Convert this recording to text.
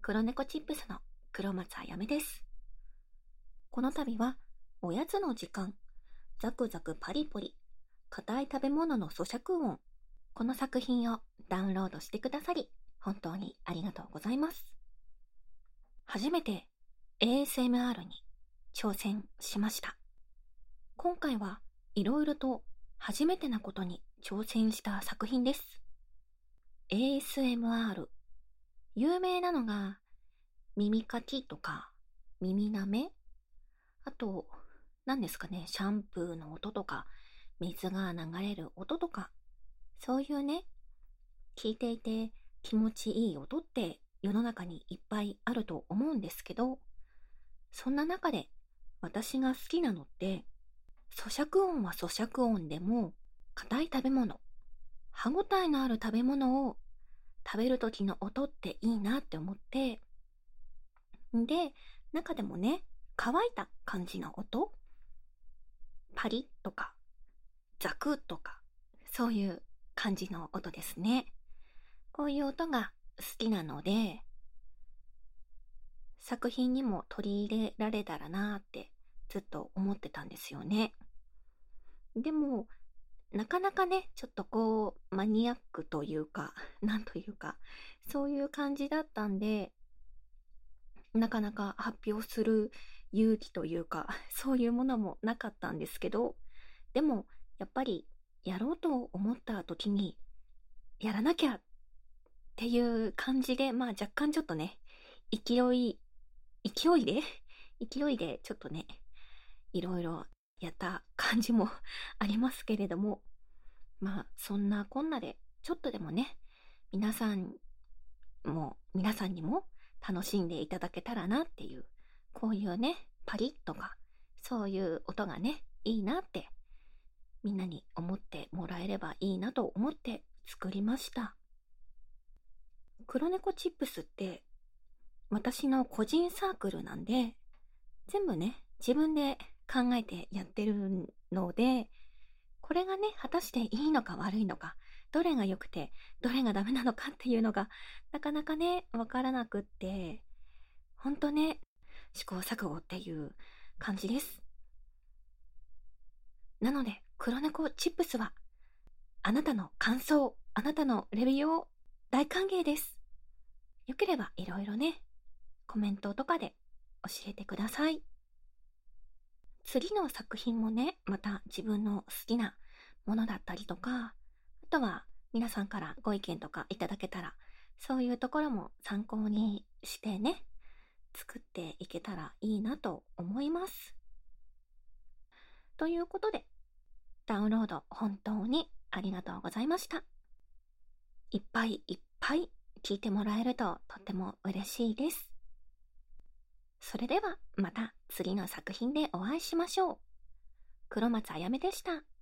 黒猫チップスの黒松あやめです。この度はおやつの時間、ザクザクパリポリ、硬い食べ物の咀嚼音、この作品をダウンロードしてくださり本当にありがとうございます。初めて ASMR に挑戦しました。今回はいろいろと初めてなことに挑戦した作品です。ASMR、有名なのが耳かきとか耳なめ、あと何ですかね、シャンプーの音とか水が流れる音とか、そういうね、聞いていて気持ちいい音って世の中にいっぱいあると思うんですけど、そんな中で私が好きなのって咀嚼音は咀嚼音でも硬い食べ物、歯ごたえのある食べ物を食べる時の音っていいなって思って、で、中でもね、乾いた感じの音、パリッとかザクッとか、そういう感じの音ですね。こういう音が好きなので、作品にも取り入れられたらなーってずっと思ってたんですよね。でもなかなかね、ちょっとこうマニアックというか、なんというか、そういう感じだったんで、なかなか発表する勇気というか、そういうものもなかったんですけど、でもやっぱりやろうと思った時にやらなきゃっていう感じで、若干ちょっとね、勢いで勢いでちょっとね、いろいろやった感じもありますけれども、そんなこんなでちょっとでもね、皆さんにも楽しんでいただけたらなっていう、こういうね、パリッとかそういう音がね、いいなってみんなに思ってもらえればいいなと思って作りました。黒猫チップスって私の個人サークルなんで、全部ね、自分で考えてやってるので、これがね、果たしていいのか悪いのか、どれが良くてどれがダメなのかっていうのがなかなかね、わからなくって、ほんとね、試行錯誤っていう感じです。なので黒猫チップスはあなたの感想、あなたのレビューを大歓迎です。よければいろいろね、コメントとかで教えてください。次の作品もね、また自分の好きなものだったりとか、あとは皆さんからご意見とかいただけたら、そういうところも参考にしてね、作っていけたらいいなと思います。ということで、ダウンロード本当にありがとうございました。いっぱいいっぱい聞いてもらえるととっても嬉しいです。それではまた次の作品でお会いしましょう。黒松あやめでした。